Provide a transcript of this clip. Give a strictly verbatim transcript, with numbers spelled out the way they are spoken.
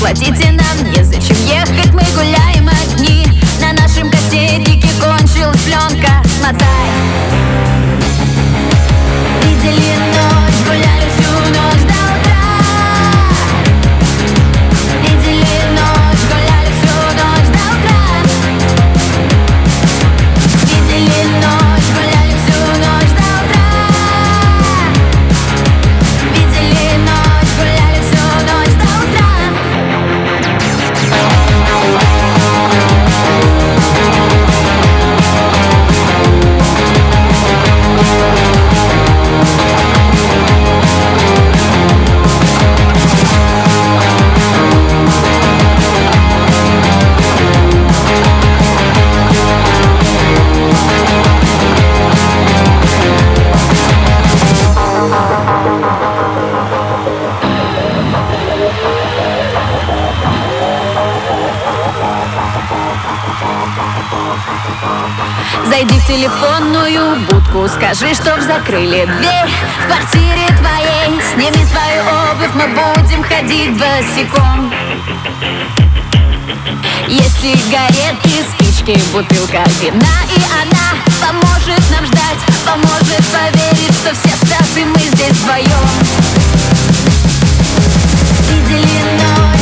платите нам, незачем ехать, мы гуляем одни. На нашем кассетнике кончилась пленка, смотай. Видели ночь, гуляли всю ночь до утра. Видели ночь, гуляли всю ночь до утра. Видели ночь, гуляли всю ночь до утра. Видели ночь, гуляли всю ночь до утра. Зайди в телефонную будку, скажи, чтоб закрыли дверь в квартире твоей. Сними свою обувь, мы будем ходить босиком. Есть сигареты, спички, бутылка вина, и она поможет нам ждать, поможет поверить, что все статы мы здесь вдвоем. Видели ночь.